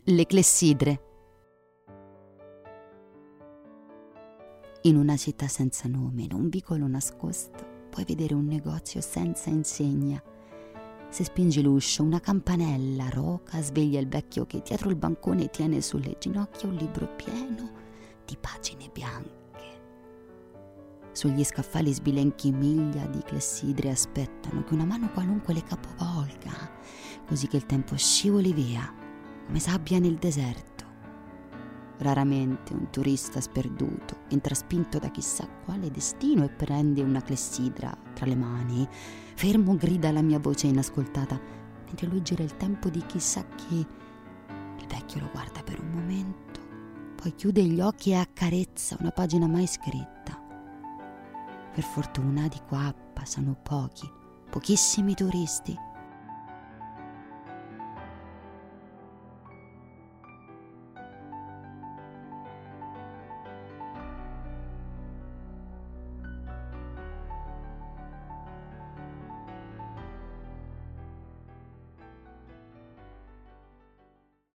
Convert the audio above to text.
Le clessidre. In una città senza nome, in un vicolo nascosto, puoi vedere un negozio senza insegna. Se spingi l'uscio, una campanella roca sveglia il vecchio che dietro il bancone tiene sulle ginocchia un libro pieno di pagine bianche. Sugli scaffali sbilenchi miglia di clessidre aspettano che una mano qualunque le capovolga, così che il tempo scivoli via come sabbia nel deserto. Raramente un turista sperduto entra spinto da chissà quale destino e prende una clessidra tra le mani. Fermo grida la mia voce inascoltata, mentre lui gira il tempo di chissà che. Il vecchio lo guarda per un momento, poi chiude gli occhi e accarezza una pagina mai scritta. Per fortuna di qua passano pochissimi turisti.